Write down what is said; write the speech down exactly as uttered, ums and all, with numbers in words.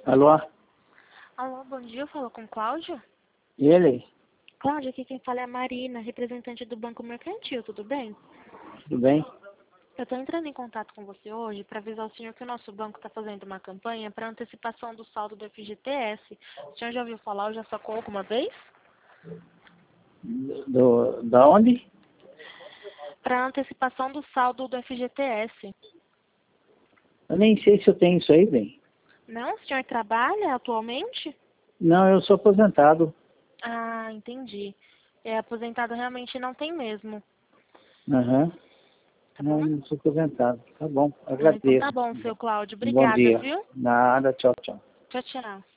Alô? Alô, bom dia, eu falo com o Cláudio. Ele? Cláudio, aqui quem fala é a Marina, representante do Banco Mercantil, tudo bem? Tudo bem? Eu estou entrando em contato com você hoje para avisar o senhor que o nosso banco está fazendo uma campanha para antecipação do saldo do F G T S. O senhor já ouviu falar ou já sacou alguma vez? Do, da onde? Para antecipação do saldo do F G T S. Eu nem sei se eu tenho isso aí, bem. Não? O senhor trabalha atualmente? Não, eu sou aposentado. Ah, entendi. É, aposentado realmente não tem mesmo, Aham. tá Não, bom? não sou aposentado. Tá bom, Ah, então agradeço. tá bom, seu Cláudio. Bom Obrigada, dia. viu? Nada, tchau, tchau. Tchau, tchau.